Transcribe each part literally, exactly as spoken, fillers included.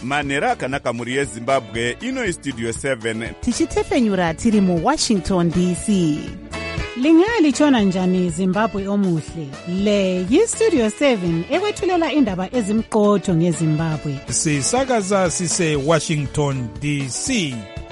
manhero akanaka mhuri yezimbabwe. Ino istudio seven tichitefenyura tiri muwashington D C. Lingalitshona njani Zimbabwe omuhle? Le yistudio seven ekwethulela indaba ezimqotho ngeZimbabwe. Sisakaza sise Washington D C.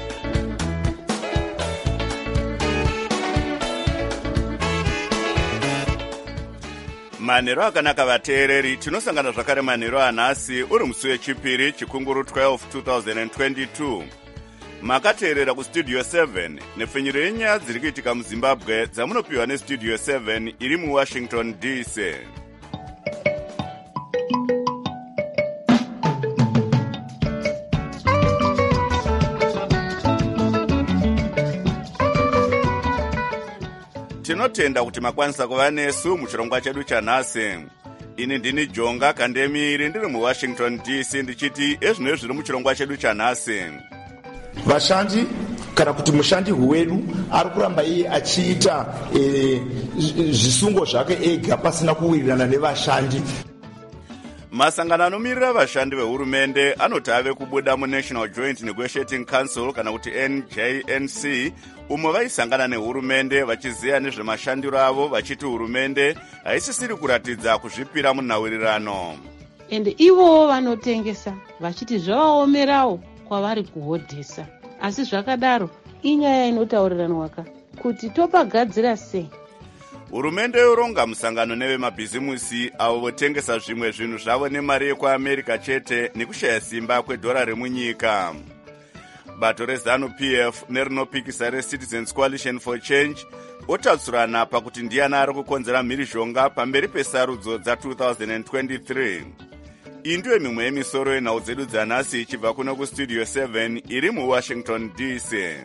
manhero akanaka vateereri, tinosangana zvakare manhero anhasi uri musi wechipiri chikunguru twelve two thousand twenty-two. Makateerera kustudio seven nepfenyuro yenyaya dziri kuitika muzimbabwe dzamunopiwa nestudio seven iri muwashington D C. Tinotenda kuti makwanisa kuva nesu muchirongwa chedu chanhasi. Ini ndini Jonga Kandemiri ndiri muwashington D C ndichiti ezvino zviri muchirongwa chedu chanhasi. Vashandi kana kuti mushandi wedu ari kuramba iye achiita e, zvisungo zvake ega pasina kuwirirana nevashandi. Masangano anomirira vashandi vehurumende anoti ave kubuda muNational Joint Negotiating Council kana kuti N J N C, umwe vaisangana nehurumende vachiziya nezvemashandiro avo vachiti hurumende haisisiri kuratidza kuzvipira munhaurirano. Ende ivo vanotengesa vachiti zvavaomerawo kwavari kuhodhesa. Asi zvakadaro inyaya inotaurirwanwa kuti topagadzira sei. Hurumende yoronga musangano nevemabhizimusi avo votengesa zvimwe zvinhu zvavo nemari yekuAmerica chete nekushaya simba kwedhora remunyika. Bato reZanu P F nerinopikisa reCitizens Coalition for Change otatsurana pakuti ndiani ari kukonzera mhirizhonga pamberi pesarudzo dza two thousand twenty-three. Iyi ndiyo mimwe yemisoro yenhau dzedu dzanhasi ichibva kuno kustudio seven iri muwashington D C.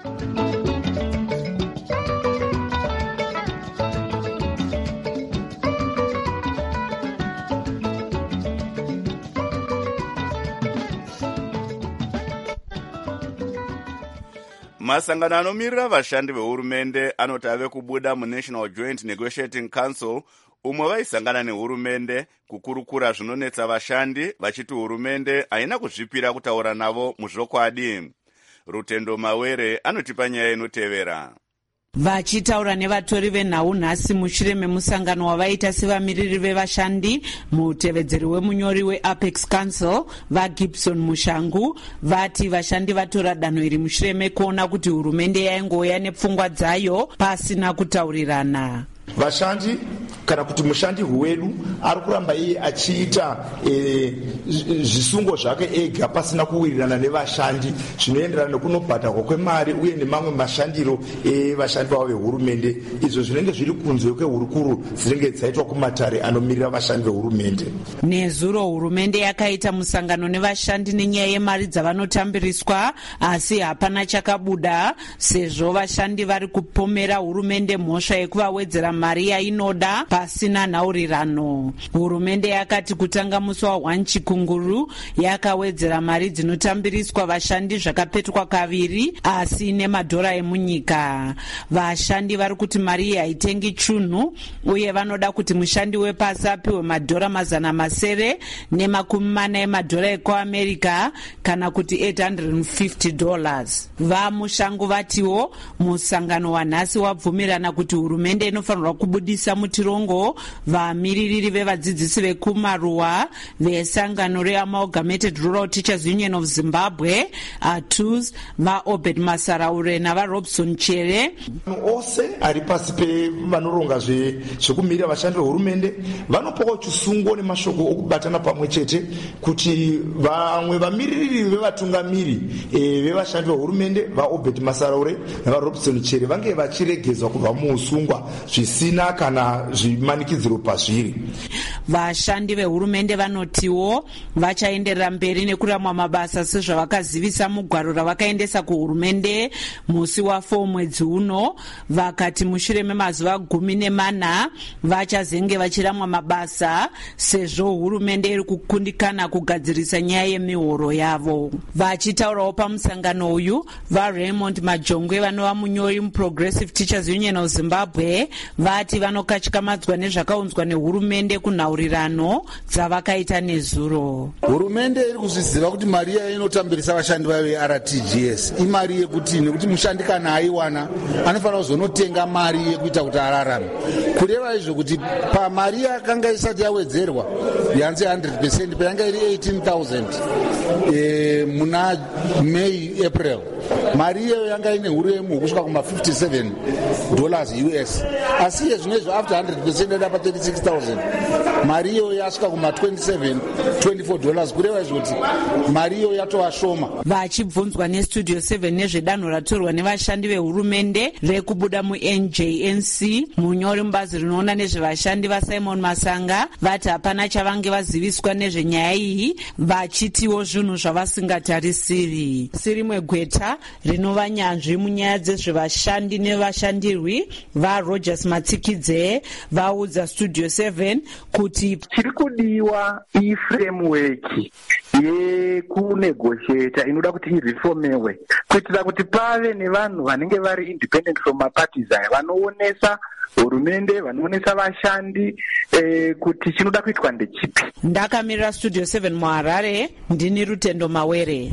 Masangano anomirira vashandi vehurumende anoti ave kubuda muNational Joint Negotiating Council, umwe vaisangana nehurumende kukurukura zvinonetsa vashandi vachiti hurumende haina kuzvipira kutaura navo muzvokwadi. Rutendo Mawere anotipa nyaya inotevera. Vachitaura nevatori venhau nhasi mushure memusangano wavaita sevamiriri vevashandi, mutevedzeri wemunyori weApex Council vaGibson Mushangu vati vashandi vatora danho iri mushure mekuona kuti hurumende yaingouya nepfungwa dzayo pasina kutaurirana. Vashandi kana kuti mushandi wedu ari kuramba iye achiita e, zvisungo zvake ega pasina kuwirirana nevashandi zvinoenderana nekunobhadharwa kwemari uye nemamwe mashandiro evashandi vavo vehurumende, izvo zvinenge zviri kunze kwehurukuru dzinenge dzaitwa kumatare anomirira vashandi vehurumende. Nezuro hurumende yakaita musangano nevashandi nenyaya yemari dzavanotambiriswa, asi hapana chakabuda sezvo vashandi vari kupomera hurumende mhosva yekuvawedzera mari yainoda pasina nhaurirano. Hurumende yakati kutanga musi wa one chikunguru yakawedzera mari dzinotambiriswa vashandi zvakapetwa kaviri asi nemadhora emunyika. Vashandi vari kuti mari iyi haitengi chunhu uye vanoda kuti mushandi wepasi apiwe madhora mazana masere nemakumi mana emadhora ekuAmerica kana kuti eight hundred fifty dollars. Vamushangu vatiwo musangano wanhasi wabvumirana kuti hurumende inofanirwa kubudisa mutirongo vamiririri vevadzidzisi vekumaruwa vesangano reAmalgamated Rural Teachers Union of Zimbabwe A T U S vaObed Masaraure navaRobson Chere. Ose ari pasi pevanoronga zvekumirira vashandi vehurumende vanopawo chisungo nemashoko okubatana pamwe chete kuti vamwe vamiririri vevatungamiri e, vevashandi vehurumende vaObed Masaraure navaRobson Chere vange vachiregedzwa kubva muusungwa zvisina kana zvimanikidziro pazviri. Vashandi vehurumende vanotiwo vachaenderera mberi nekuramwa mabasa sezvavakazivisa mugwaro ravakaendesa kuhurumende musi wa4 mwedzi uno. Vakati mushure memazuva gumi nemana vachazenge vachiramwa mabasa sezvo hurumende iri kukundikana kugadzirisa nyaya yemihoro yavo. Vachitaurawo pamusangano uyu, vaRaymond Majongwe vanova munyori muProgressive Teachers Union of Zimbabwe vati vanokachika vakashambadzwa nezvakaunzwa nehurumende kunhaurirano dzavakaita nezuro. Hurumende iri kuzviziva kuti mari iya inotambirisa vashandi vayo ye-R T G S imari yekuti nekuti mushandi kana aiwana anofanira kuzonotenga mari yekuita kuti ararame. Kureva izvo kuti pamari yakanga isati yawedzerwa yanzi one hundred percent payanga iri eighteen thousand e, muna May April mari iyo yanga ine huremu kusvika kuma fifty-seven dollars U S, asi yezvinezvo after one hundred percent yada pa thirty-six thousand mari iyo yasvika kuma twenty-seven twenty-four dollars, kureva izvo kuti mari iyo yatova shoma. Vachibvunzwa nestudio seven nezvedanho ratorwa nevashandi vehurumende rekubuda mu-N J N C, munyori mubazi rinoona nezvevashandi vaSimon Masanga vati hapana chavange vaziviswa nezvenyaya iyi, vachitiwo zvinhu zvavasingatarisiri. Sirimwe Gweta rinova nyanzvi munyaya dzezvevashandi nevashandirwi vaRogers Matsikidze vaudza studio seven kuti chiri kudiwa iframework yekunegotiata inoda kuti irefomewe kuitira kuti pave nevanhu vanenge vari independent from maparties aya vanoonesa hurumende, vanoonesa vashandi eh, kuti chinoda kuitwa ndechipi. Ndakamirira studio seven muHarare, ndini Rutendo Mawere.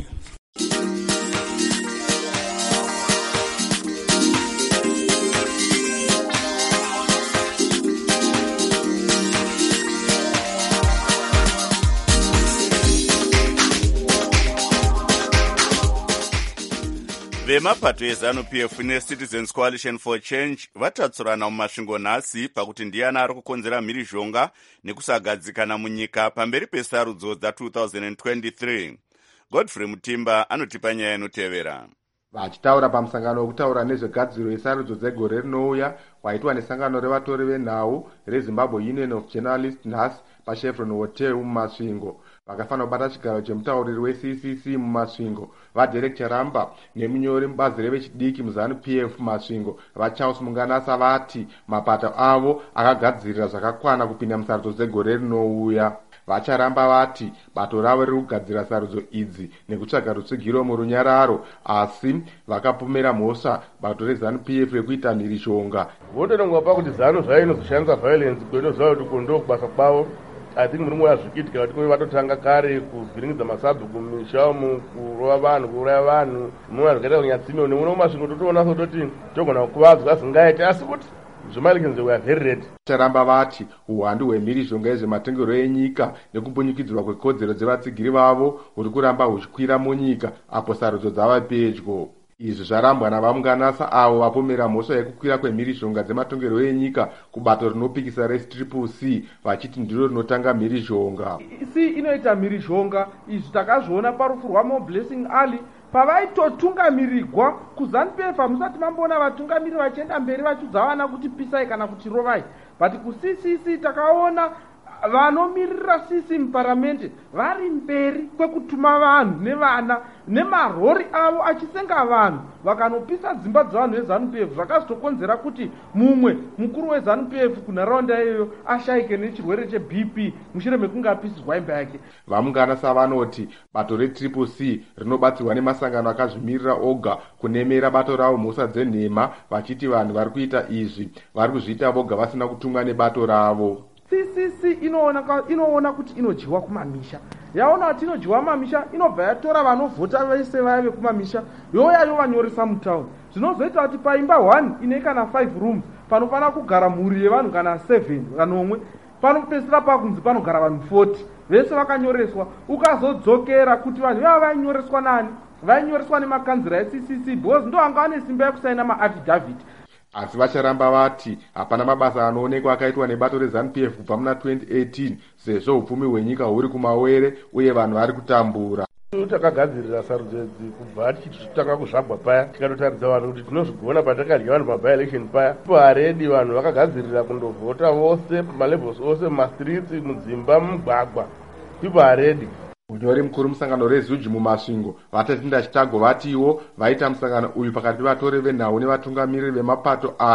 vemapato eZANU-P F neCitizens Coalition for Change vatatsurana mumasvingo nhasi pakuti ndiani ari kukonzera mhirizhonga nekusagadzikana munyika pamberi pesarudzo dza-twenty twenty-three. Godfrey Mutimba anotipa nyaya inotevera. Vachitaura pamusangano wekutaura nezvegadziro yesarudzo dzegore rinouya waitwa nesangano revatori venhau reZimbabwe Union of Journalists nhasi paChevron Hotel mumasvingo. Vakafanira kubata chigaro chemutauriri weC C C mumasvingo vaDerek Charamba nemunyori mubazi revechidiki muZANU-P F mumasvingo vaCharles Munganasa vati mapato avo akagadzirira zvakakwana kupinda musarudzo dzegore rinouya. Vacharamba vati bato ravo riri kugadzira sarudzo idzi nekutsvaga rutsigiro murunyararo, asi vakapomera mhosva bato reZANU-P F rekuita mhirizhonga. Votoronga pakuti ZANU zvayo inozoshandisa violence kwendo zvayo kuti kondo kubasa kwavo. I think muri mwana zvikiitika kuti vatotanga kare kuvhiringidza masabhu kumisha umu, kurova vanhu, kuuraya vanhu, mumwe zvakaita kunyatsime nemuno masvingo totoona sototi togona kukuvadzwa asingaiti, asi kuti zvomalikinze we are very ready. Charamba vati uwandu hwemhirizhonga yezvematengero enyika nekumbunyikidzirwa kwekodzero dzevatsigiri vavo huri kuramba huchikwira munyika apo sarudzo dzava pedyo. Izvi zvarambwa navaMunganasa avo vapomera mhosva yekukwira kwemhirizhonga dzematongero enyika kubato rinopikisa reCCC C vachiti ndiro rinotanga mhirizhonga. Si inoita mhirizhonga izvi takazviona parufu rwaMo Blessing Ali pavaitotungamirigwa kuZANU-P F hamusati mamboona vatungamiri vachienda mberi vachiudzavana kuti pisai kana kuti rovai, but kuC C C takaona vanomirira sisi muparamendi vari mberi kwekutuma vanhu nevana nemarori avo achisenga vanhu vakanopisa dzimba dzevanhu veZANU-P F, zvakazotokonzera kuti mumwe mukuru weZANU-P F kunharaunda iyoyo ashayike nechirwere cheB P mushure mekunge apisirwa imba yake. VaMunganasa vanoti bato reCCC C rinobatsirwa nemasangano akazvimirira oga kunemera bato ravo mhosva dzenhema, vachiti vanhu vari kuita izvi vari kuzviita voga vasina kutumwa nebato ravo. C C C inoona inoona kuti inodyiwa kumamisha, yaona kuti inodyiwa mamisha inobva yatora vanovhota vese vaya vekumamisha yoya yovanyoresa mutauni, zvinozoita kuti paimba one ine kana five rooms panofanira kugara mhuri yevanhu kana seven kanomwe, panopesera pakunzi panogara vanhu forty vese vakanyoreswa. Ukazodzokera kuti vanhu vava vainyoreswa nani, vainyoreswa nemakanzira eC C C because ndo anga ane simba yekusaina maaffidavit. Asi vacharamba vati hapana mabasa anoonekwa akaitwa nebato reZANU-P F kubva muna twenty eighteen sezvo upfumi hwenyika huri kumawere uye vanhu vari kutambura. Takagadzirira sarudzo idzi kubva tichitanga kuzvagwa paya tikatotaridza vanhu kuti tinozvigona patakadya vanhu paby-election paya paredi vanhu vakagadzirira kundovhota vose malevels ose mumastreets mudzimba mumugwagwa piparedi. Munyori mukuru musangano reZUJI mumasvingo vatatinda Chitago vatiwo vaita musangano uyu pakati pevatori venhau nevatungamiriri vemapato aya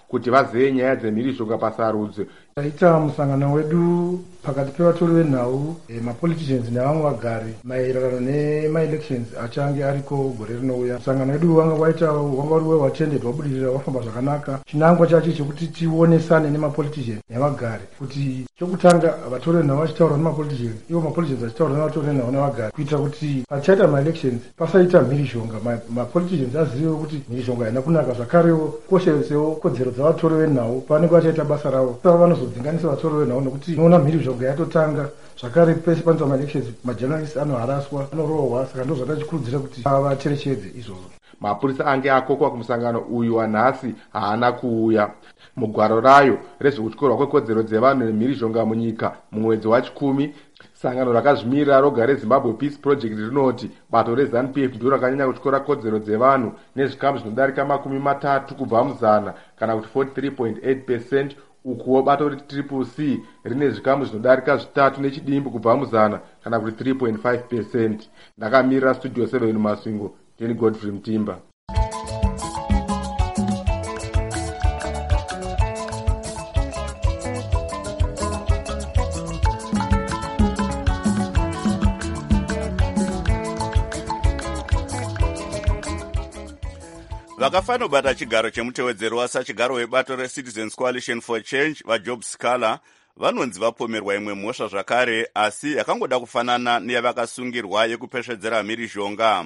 kuti vazeye nyaya dzemhirizhonga pasarudzo. Taita musangano wedu pakati pevatori venhau e, mapoliticians nevamwe vagari maererano nemaelections achange ariko gore rinouya. Musangano wedu wanga waita wanga uri wewatended wabudirira wafamba zvakanaka. Chinangwa chacho chekuti tionesane nemapoliticians nevagari kuti chokutanga vatori venhau vachitaura nemapoliticians ivo mapoliticians vachitaura nevatori venhau nevagari kuitira kuti pachaita maelections pasaita mhirizhonga. Mapoliticians azive kuti mhirizhonga haina kunaka zvakarewo koshesewo kodzero dzavatori venhau pavanenge vachaita basa ravo. Saka vanozodzinganisa vatori venhau nekuti unoona mhirizhonga yatotanga zvakare pese panoitwa maelections majournalists anoharaswa anorohwa. Saka ndo zvakachikurudzira kuti vacherechedze izvozvo. Mapurisa ange akokwa kumusangano uyu wanhasi haana kuuya. Mugwaro rayo rezvekutyorwa kwekodzero dzevanhu nemhirizhonga munyika mumwedzi wachikumi, sangano rakazvimirira roga reZimbabwe Peace Project rinoti bato reZANU P F ndiro rakanyanya kutyora kodzero dzevanhu nezvikamu zvinodarika makumi matatu kubva muzana kana kuti forty-three point eight percent. Ukuwo bato reTriple C rine zvikamu zvinodarika zvitatu nechidimbu kubva muzana kana kuti three point five percent. Ndakamirira Studio seven Masvingo, Jenny Godfrey Mtimba. vakafanobata chigaro chemutevedzero wasachigaro webato reCitizens Coalition for Change vaJob Scaler vanonzi vapomerwa imwe mhosva zvakare, asi yakangoda kufanana neyavakasungirwa yekupesvedzera mhirizhonga.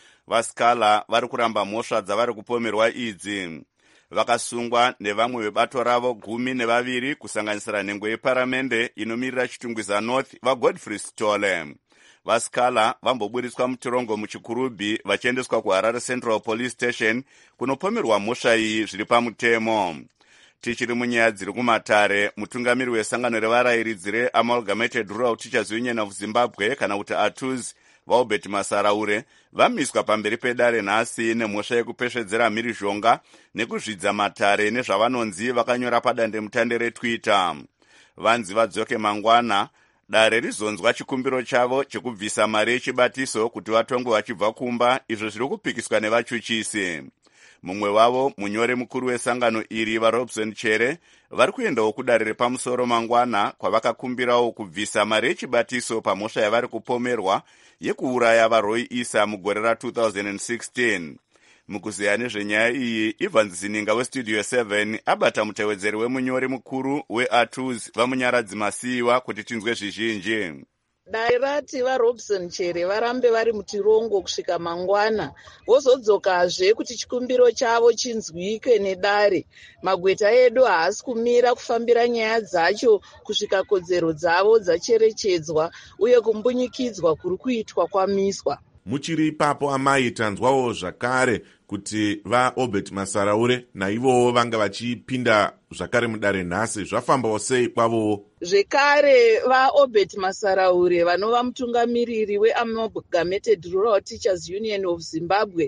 VaScaler vari kuramba mhosva dzavari kupomerwa idzi. Vakasungwa nevamwe vebato ravo gumi nevaviri kusanganisira nhengo yeparamende inomirira Chitungwiza North vaGodfrey Stole. VaScaler vamboburiswa mutorongo muchikurubhi vachiendeswa kuHarare Central Police Station kunopomerwa mhosva iyi zviri pamutemo. Tichiri munyaya dziri kumatare, mutungamiri wesangano revarayiridzi reAmalgamated Rural Teachers Union of Zimbabwe kana kuti A T U Z vaUbert Masaraure vamiswa pamberi pedare nhasi nemhosva yekupesvedzera mhirizhonga nekuzvidza matare nezvavanonzi vakanyora padandemutande reTwitter. Vanzi vadzoke mangwana dare rizonzwa chikumbiro chavo chekubvisa mari yechibatiso kuti vatongwe vachibva kumba, izvo zviri kupikiswa nevachuchisi. Mumwe wavo munyori mukuru wesangano iri vaRobson Chere vari kuendawo kudare repamusoro mangwana kwavakakumbirawo kubvisa mari yechibatiso pamhosva yavari kupomerwa yekuuraya vaRoy Issa mugore ra two thousand sixteen. Mukuziya nezvenyaya iyi, Ivan Zininga weStudio seven abata mutevedzeri wemunyori mukuru weA T U Z vamunyaradzi Masiyiwa kuti tinzwe zvizhinji. Dare rati vaRobson Chere varambe vari mutirongo kusvika mangwana, vozodzokazve kuti chikumbiro chavo chinzwike nedare. Magweta edu haasi kumira kufambira nyaya dzacho kusvika kodzero dzavo dzacherechedzwa uye kumbunyikidzwa kuri kuitwa kwamiswa. Muchiri ipapo amai tanzwawo zvakare kuti vaObert Masaraure naivowo vanga vachipinda zvakare mudare nhasi, zvafambawo sei kwavowo? Zvekare vaObert Masaraure vanova mutungamiriri weAmalgamated Rural Teachers Union of Zimbabwe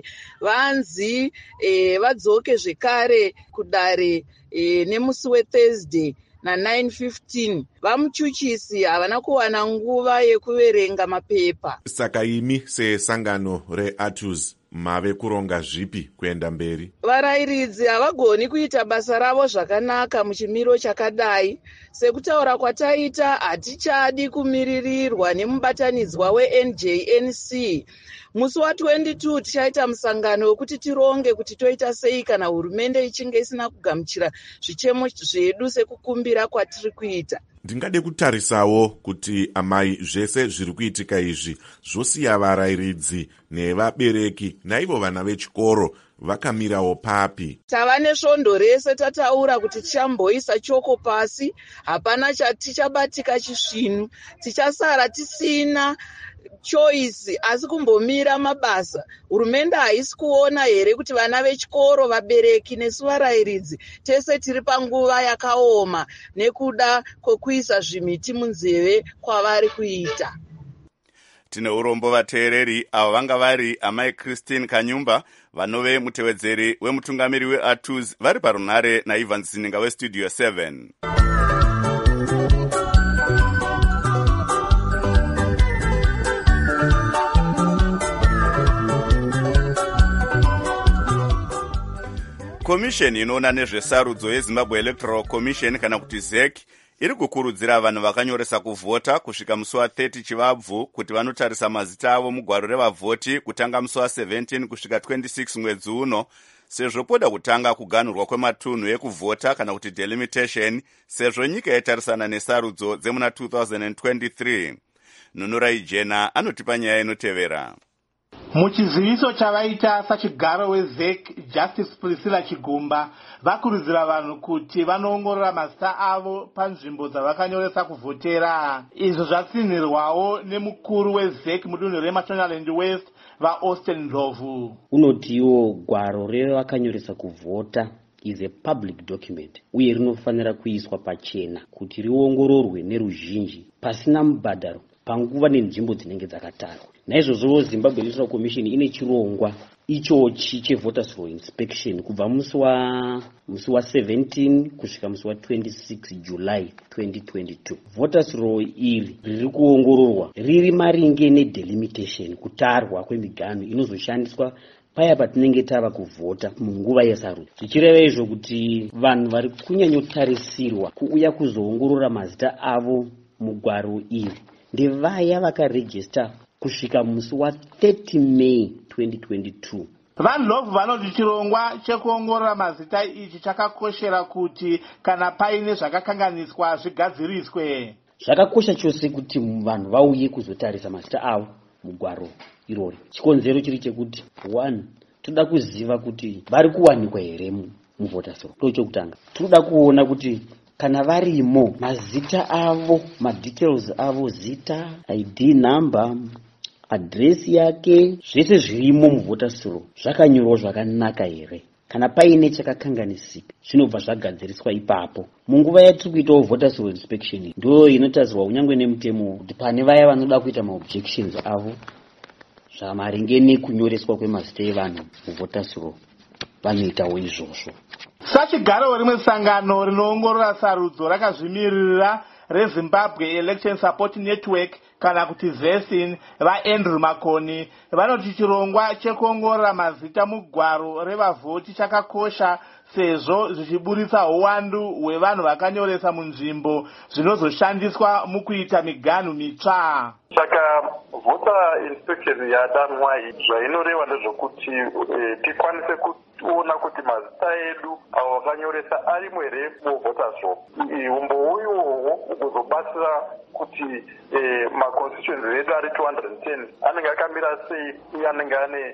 vanzi eh, vadzoke zvekare kudare eh, nemusi weThursday na nine fifteen. Vamuchuchisi havana kuwana nguva yekuverenga mapepa. Saka imi sesangano reA T U Z mave kuronga zvipi kuenda mberi? Varayiridzi havagoni kuita basa ravo zvakanaka muchimiro chakadai. Sekutaura kwataita, hatichadi kumiririrwa nemubatanidzwa weN J N C. Musi wa twenty-two tichaita musangano wekuti tironge kuti toita sei kana hurumende ichinge isina kugamuchira zvichemo zvedu sekukumbira kwatiri kuita. Ndingade kutarisawo kuti amai zvese zviri kuitika izvi zvosiya varayiridzi nevabereki naivo vana vechikoro vakamirawo papi. Tava nesvondo rese tataura kuti tichamboisa choko pasi, hapana chatichabatika chisvinu, tichasara tisina choice asi kumbomira mabasa. Hurumende haisi kuona here kuti vana vechikoro, vabereki nesu varayiridzi tese tiri panguva yakaoma nekuda kwekuisa zvimiti munzeve kwavari kuita. Tine urombo vateereri avo vanga vari amai Christine Kanyumba vanove mutevedzeri wemutungamiri weA T U Z vari parunhare naIvan Zininga weStudio seven. komisheni inoona nezvesarudzo yezimbabwe electoral commission kana kuti Z E C iri kukurudzira vanhu vakanyoresa kuvhota kusvika musi wa30 chivabvu kuti vanotarisa mazita avo mugwaro revavhoti kutanga musi wa17 kusvika twenty-six mwedzi uno, sezvo poda kutanga kuganhurwa kwematunhu ekuvhota kana kuti delimitation, sezvo nyika yatarisana nesarudzo dzemuna two thousand twenty-three. Nunurai Jena anotipa nyaya inotevera. Muchiziviso chavaita sachigaro weZ E C Justice Priscilla Chigumba vakurudzira vanhu kuti vanoongorora mazita avo panzvimbo dzavakanyoresa kuvhotera. Izvo zvatsinhirwawo nemukuru weZ E C mudunhu reMashonaland West vaAustin Ndlovu. Unotiwo gwaro revakanyoresa kuvhota is a public document uye rinofanira kuiswa pachena kuti riongororwe neruzhinji pasina mubhadharo panguva nenzvimbo dzinenge dzakatarwa. Naizvozvo Zimbabwe Electoral Commission ine chirongwa ichochi chevoters roll inspection kubva musi wa musi wa seventeen kusvika musi wa twenty-six July twenty twenty-two. Voters roll iri riri kuongororwa riri maringe nedelimitation, kutarwa kwemiganhu inozoshandiswa paya patinenge tava kuvhota munguva yesarudzo. Zvichireva izvo kuti vanhu vari kunyanyotarisirwa kuuya kuzoongorora mazita avo mugwaro iri ndevaya vakarejista kusvika musi wa thirty May twenty twenty-two. VaNdlovu vanoti chirongwa chekuongorora mazita ichi chakakoshera kuti kana paine zvakakanganiswa zvigadziriswe. Zvakakosha chose kuti vanhu vauye kuzotarisa mazita avo mugwaro irori. Chikonzero chiri chekuti one, toda kuziva kuti vari kuwanikwa here muvoters roll. Ndochokutanga. Toda kuona kuti kana varimo mazita avo, madetails avo, zita, I D number, address yake, zvese zvirimo muvoters roll zvakanyorwa zvakanaka here. Kana paine chakakanganisika zvinobva zvagadziriswa ipapo. Munguva yatiri kuitawo voters roll inspection ndo inotarisirwa unyangwe nemutemo kuti pane vaya vanoda kuita maobjections avo zvamaringe nekunyoreswa kwemazita evanhu muvoters roll vanoitawo izvozvo. Sachigaro rimwe sangano rinoongorora sarudzo rakazvimirira reZimbabwe Election Support Network kana kuti ZESIN vaAndrew Makoni vanoti chirongwa chekuongorora mazita mugwaro revavhoti chakakosha sezvo zvichiburitsa uwandu hwevanhu vakanyoresa munzvimbo zvinozoshandiswa mukuita miganhu mitsva. Saka voter inspection yadanwa zvainoreva ndezvokuti tikwanise kuona kuti mazita edu avo vakanyoresa arimo here muvoters roll. Umbowo iwohwo ugozobatsira kuti maconstituency edu ari two hundred ten anenge akamira sei uye anenge ane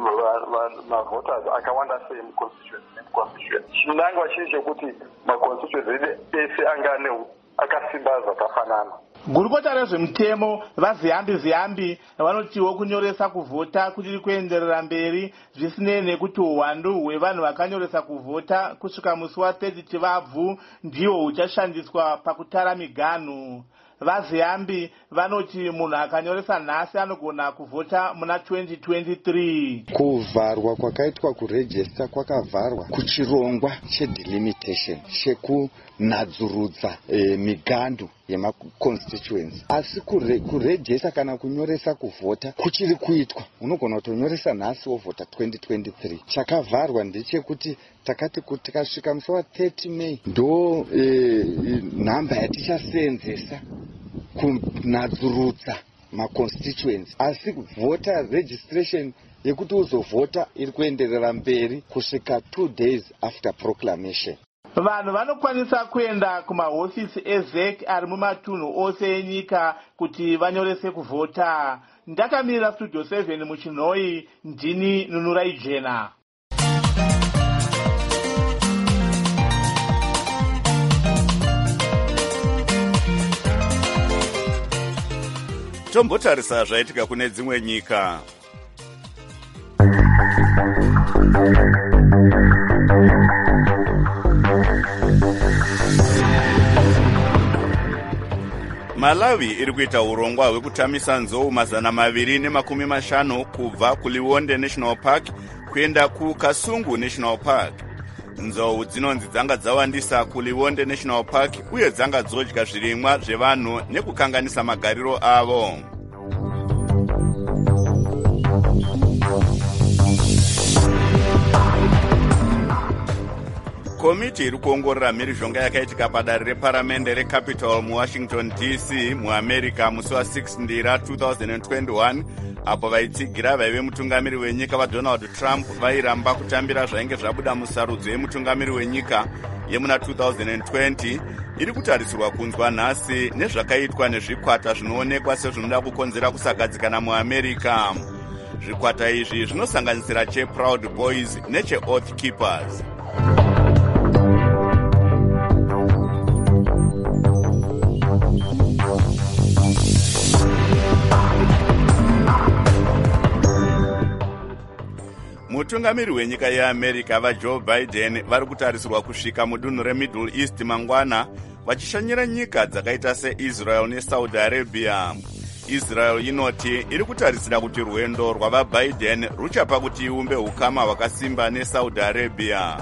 mavoters akawanda sei muconstituency. Chinangwa chiri chekuti maconstituency edu ese anga ane akasimba zvakafanana. Gurukota rezvemutemo vaZiyambi Ziyambi vanotiwo kunyoresa kuvhota kuchiri kuenderera mberi zvisinei nekuti uwandu hwevanhu vakanyoresa kuvhota kusvika musi wa thirty chivabvu ndiwo huchashandiswa pakutara miganhu. VaZiyambi vanoti munhu akanyoresa nhasi anogona kuvhota muna twenty twenty-three. Kuvharwa kwakaitwa kurejista kwakavharwa kuchirongwa chedelimitation chekunadzurudza e, miganhu yemaconstituency. Asi kurejista kana kunyoresa kuvhota kuchiri kuitwa. Unogona kutonyoresa nhasi wovhota twenty twenty-three. Chakavharwa ndechekuti takati kuti tikasvika musi wa thirty May ndo e, nhamba yatichaseenzesa kunadzurudza maconstituency. Asi voter registration yekuti uzovhota iri kuenderera mberi kusvika two days after proclamation. Vanhu vanokwanisa kuenda kumahofisi eZ E C ari mumatunhu ose enyika kuti vanyorese kuvhota. Ndakamira Studio seven muChinhoi, ndini Nunurai Jena. Tombotarisa zvaitika kune dzimwe nyika. Malawi iri kuita urongwa hwekutamisa nzou mazana maviri nemakumi mashanu kubva kuLiwonde National Park kuenda kuKasungu National Park. Nzou dzinonzi dzanga dzawandisa kuLiwonde National Park uye dzanga dzodya zvirimwa zvevanhu nekukanganisa magariro avo. komiti iri kuongorora mhirizhonga yakaitika padare reparamende recapital muwashington D C muamerica musi wa6 ndira two thousand twenty-one apo vaitsigira vaive mutungamiri wenyika vadonald trump vairamba kutambira zvainge zvabuda musarudzo yemutungamiri wenyika yemuna two thousand twenty iri kutarisirwa kunzwa nhasi nezvakaitwa nezvikwata zvinoonekwa sezvinoda kukonzera kusagadzikana muamerica. Zvikwata izvi zvinosanganisira cheProud Boys necheOath Keepers. Mutungamiri wenyika yeAmerica vaJoe Biden vari kutarisirwa kusvika mudunhu reMiddle East mangwana vachishanyira nyika dzakaita seIsrael neSaudi Arabia. Israel inoti iri kutarisira kuti rwendo rwavaBiden ruchapa kuti iumbe ukama hwakasimba neSaudi Arabia.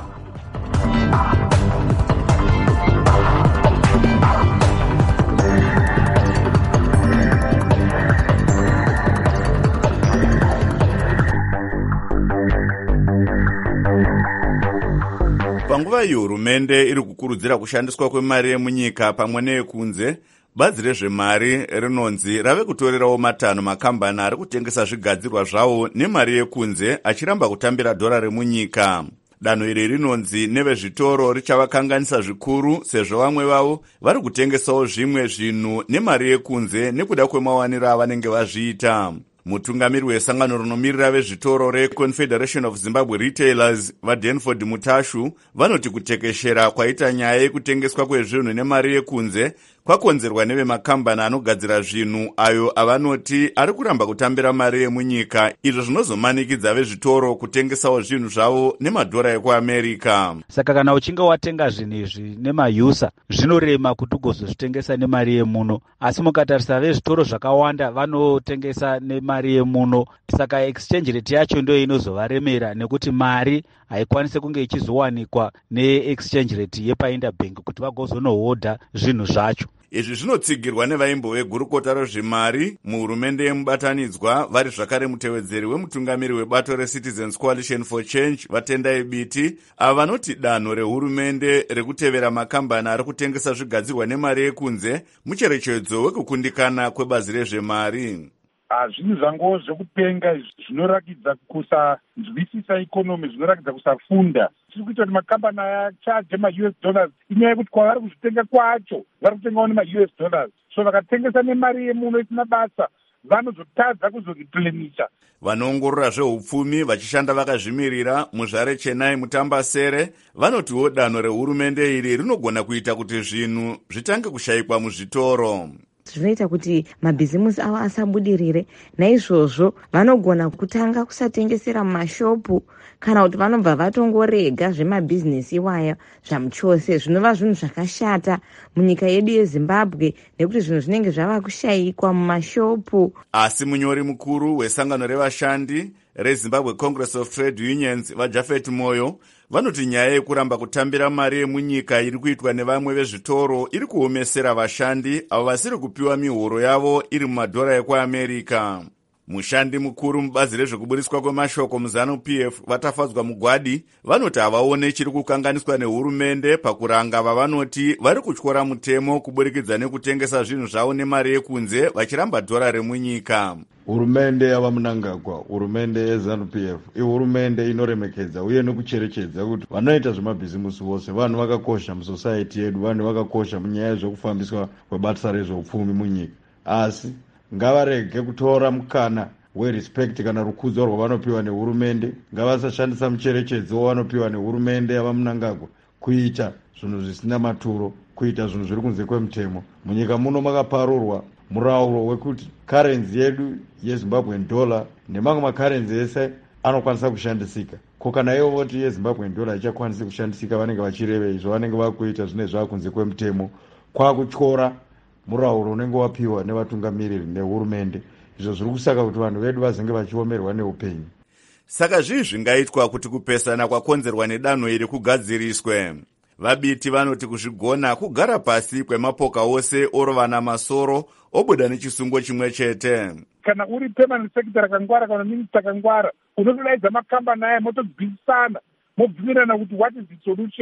Panguva iyi hurumende iri kukurudzira kushandiswa kwemari yemunyika pamwe neyekunze, bazi rezvemari rinonzi rave kutorerawo matanho makambani ari kutengesa zvigadzirwa zvawo nemari yekunze achiramba kutambira dhora remunyika. Danho iri rinonzi nevezvitoro richavakanganisa zvikuru sezvo vamwe vavo vari kutengesawo zvimwe zvinhu nemari yekunze nekuda kwemawaniro avanenge vazviita. Mutungamiri wesangano rinomirira vezvitoro reConfederation of Zimbabwe Retailers vaDanford Mutashu vanoti kutekeshera kwaita nyaya yekutengeswa kwezvinhu nemari yekunze kwakonzerwa nevemakambani anogadzira zvinhu ayo avanoti ari kuramba kutambira mari yemunyika, izvo zvinozomanikidza vezvitoro kutengesawo zvinhu zvavo nemadhora ekuAmerica. Saka kana uchinge watenga zvinhu izvi nemayusa zvinorema kuti ugozozvitengesa nemari yemuno, asi mukatarisa vezvitoro zvakawanda vanotengesa nemari yemuno, saka exchange rate yacho ndio inozovaremera nekuti mari haikwanisi kunge ichizowanikwa neexchange rate yepainterbank kuti vagozonohodha zvinhu zvacho. Izvi zvinotsigirwa nevaimbo vegurukota rezvemari muhurumende yemubatanidzwa vari zvakare mutevedzeri wemutungamiri webato reCitizens Coalition for Change vatendai biti ava vanoti danho rehurumende rekutevera makambani ari kutengesa zvigadzirwa nemari yekunze mucherechedzo wekukundikana kwebazi rezvemari. Zvinhu zvangowo zvekupenga zvinorakidza kusanzwisisa ikonomi, zvinorakidza kusafunda. Tiri kuita kuti makambani achaje ma-U S dollars inyaya yekuti kwavari kuzvitenga kwacho vari kutengawo nema-U S dollars, so vakatengesa nemari yemuno isina basa vanozotadza kuzoriplenisha. Vanoongorora zveupfumi vachishanda vakazvimirira muzvare Chennai Mutambasere vanotiwo danho rehurumende iri rinogona kuita kuti zvinhu zvitange kushayikwa muzvitoro. Zvinoita kuti mabhizimusi avo asabudirire, naizvozvo vanogona kutanga kusatengesera mumashopu kana kuti vanobva vatongorega zvemabhizinesi iwaya zvamuchose, zvinova zvinhu zvakashata munyika yedu yeZimbabwe nekuti zvinhu zvinenge zvava kushayikwa mumashopu. Asi munyori mukuru wesangano revashandi reZimbabwe Congress of Trade Unions vaJafet Moyo vanoti nyaya yekuramba kutambira mari yemunyika iri kuitwa nevamwe vezvitoro iri kuomesera vashandi avo vasiri kupiwa mihoro yavo iri mumadhora ekuAmerica. Mushandi mukuru mubazi rezvekuburiswa kwemashoko muZanu-P F vatafadzwa mugwadi vanoti havaone chiri kukanganiswa nehurumende pakuranga vavanoti vari kutyora mutemo kuburikidza nekutengesa zvinhu zvavo nemari yekunze vachiramba dhora remunyika. Hurumende yava Mnangagwa, hurumende yeZanu-P F ihurumende inoremekedza uye nekucherechedza kuti vanoita zvemabhizimusi vose vanhu vakakosha musociety yedu, vanhu vakakosha munyaya zvekufambiswa kwebasa rezveupfumi munyika, asi ngavarege kutora mukana werespect kana rukudzo rwavanopiwa nehurumende. Ngavasashandisa mucherechedzo wavanopiwa nehurumende yava Mnangagwa kuita zvinhu zvisina maturo, kuita zvinhu zviri kunze kwemutemo. Munyika muno makaparurwa murauro wekuti currency yedu yeZimbabwean dollar nemamwe macurrency ese anokwanisa kushandisika. Ko kana ivo voti yeZimbabwean dollar ichakwanisi kushandisika vanenge vachirevei zvavanenge vakuita zvine zvakunze kwemutemo, kwakutyora murauro unenge wapiwa nevatungamiriri nehurumende. Izvo zviri kusaka kuti vanhu vedu vazenge vachiomerwa neupenyu. Saka zvii zvingaitwa kuti kupesana kwakonzerwa nedanho iri kugadziriswe? Vabiti vanoti kuzvigona kugara pasi kwemapoka ose orovana masoro obuda nechisungo chimwe chete. Kana uri permanent secretary akangwara kana minister akangwara, unotodaidza makambani aya motobvisana mobvumirana kuti what is the solution.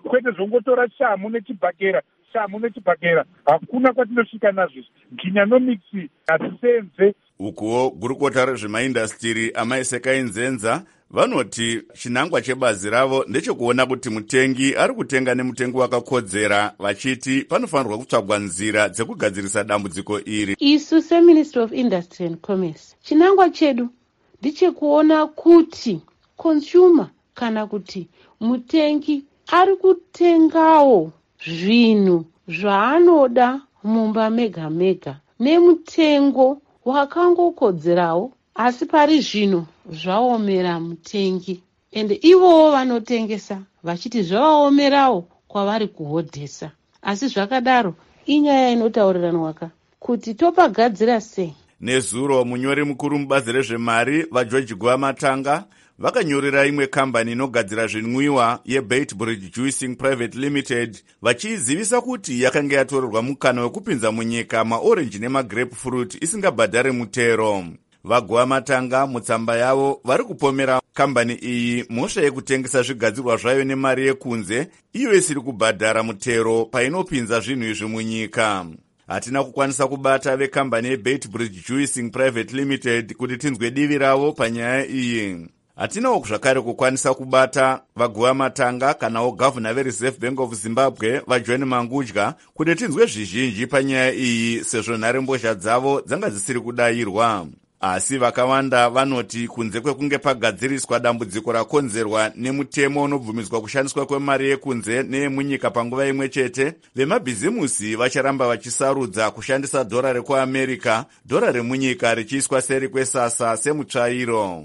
kwete zvongotora shamu nechibhakera shamu nechibhakera. Hakuna kwatinosvika nazvo. Ginyanomics hatisenze. Ukuwo gurukota rezvemaindastiri amaisekainzenza vanoti chinangwa chebazi ravo ndechekuona kuti mutengi ari kutenga nemutengo wakakodzera, vachiti panofanirwa kutsvagwa nzira dzekugadzirisa dambudziko iri. Isu seMinistry of Industry and Commerce, chinangwa chedu ndechekuona kuti consumer kana kuti mutengi ari kutengawo zvinhu zvaanoda mumba mega mega nemutengo wakangokodzerawo, asi pari zvino zvaomera mutengi, ende ivowo vanotengesa vachiti zvavaomerawo kwavari kuhodhesa. Asi zvakadaro inyaya inotaurirana kuti topagadzira sei. Nezuro munyori mukuru mubazi rezvemari vaGeorge Gwamatanga vakanyorera imwe kambani inogadzira zvinwiwa yeBaitbridge Juicing Private Limited vachizivisa kuti yakanga yatorerwa mukana wekupinza munyika maorenji nemagrapefruit isingabhadhari mutero. vaGwamatanga mutsamba yavo vari kupomera kambani iyi mhosva yekutengesa zvigadzirwa zvayo nemari yekunze iyo isiri kubhadhara mutero painopinza zvinhu izvi munyika. Hatina kukwanisa kubata vekambani yeBaitbridge Juicing Private Limited kuti tinzwe divi ravo panyaya iyi. Hatinawo zvakare kukwanisa kubata vaGwamatanga kanawo gavana veReserve Bank of Zimbabwe vaJohn Mangudya kuti tinzwe zvizhinji panyaya iyi sezvo nharembozha dzavo dzanga dzisiri kudayirwa. Asi vakawanda vanoti kunze kwekunge pagadziriswa dambudziko rakonzerwa nemutemo unobvumidzwa kushandiswa kwemari yekunze neyemunyika panguva imwe chete, vemabhizimusi vacharamba vachisarudza kushandisa dhora rekuAmerica, dhora remunyika richiiswa seri kwesasa semutsvairo.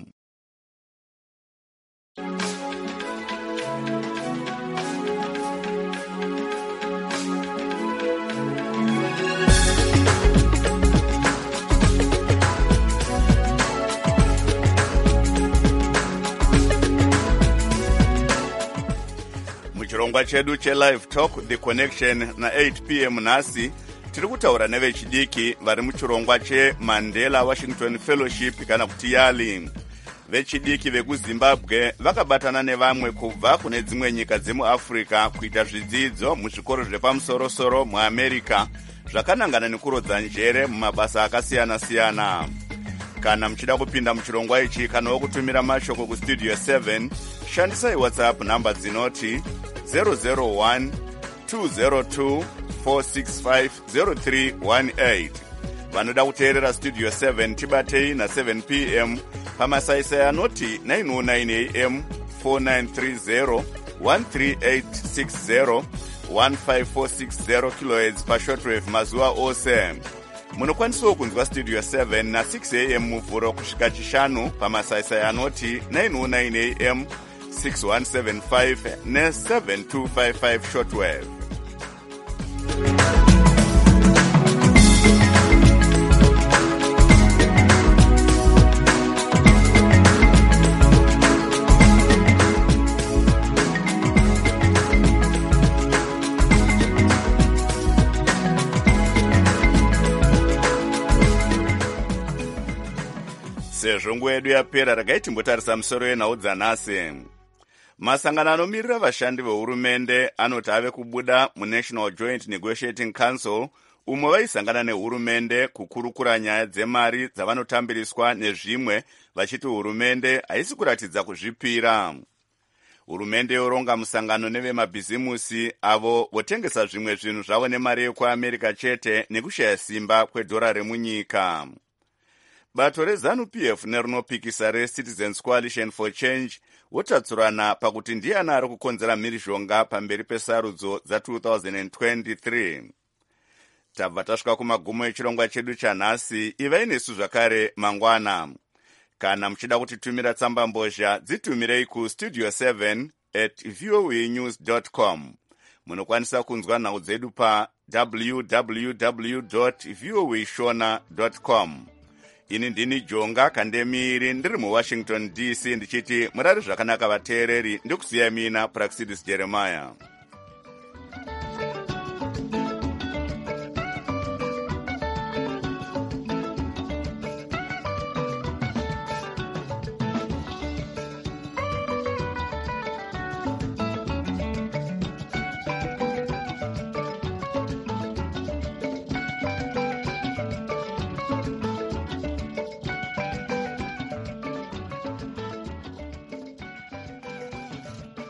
Muchirongwa chedu chelive talk The Connection na eight p m nhasi tiri kutaura nevechidiki vari muchirongwa cheMandela Washington Fellowship kana kuti YALI. Vechidiki vekuZimbabwe vakabatana nevamwe kubva kune dzimwe nyika dzemuAfrica kuita zvidzidzo muzvikoro zvepamusoro-soro muAmerica zvakanangana nekurodza njere mumabasa akasiyana-siyana. Kana muchida kupinda muchirongwa ichi kanawo kutumira mashoko kustudio seven, shandisai WhatsApp namba dzinoti zero zero one two zero two four six five zero three one eight. Vanoda kuteerera studio seven tibatei na seven p m pamasaisai anoti nine oh nine a m four nine three zero one three eight six zero one five four six zero kilohertz pashortwave mazuva ose. Munokwanisawo kunzwa studio seven na six a m muvhuro kusvika chishanu pamasaisai anoti nine oh nine a m six one seven five ne seven two five five shortwave. Sezvo nguva yedu yapera, regai timbotarisa musoro yenhau dzanhasi. Masangano anomirira vashandi vehurumende anoti ave kubuda muNational Joint Negotiating Council umwe vaisangana nehurumende kukurukura nyaya dzemari dzavanotambiriswa nezvimwe vachiti hurumende haisi kuratidza kuzvipira. Hurumende yoronga musangano nevemabhizimusi avo votengesa zvimwe zvinhu zvavo nemari yekuAmerica chete nekushaya simba kwedhora remunyika. Bato reZANU-P F nerinopikisa reCitizens Coalition for Change votatsurana pakuti ndiani ari kukonzera mhirizhonga pamberi pesarudzo dza-twenty twenty-three. Tabva tasvika kumagumo echirongwa chedu chanhasi. Ivai nesu zvakare mangwana. Kana muchida kutitumira tsamba mbozha dzitumirei kustudio seven at voanews dot com. Munokwanisa kunzwa nhau dzedu pa w w w dot voashona dot com. Ini ndini Jonga Kandemiri ndiri muWashington D C ndichiti murari zvakanaka vateereri, ndikusiyai mina Praxidis Jeremiah.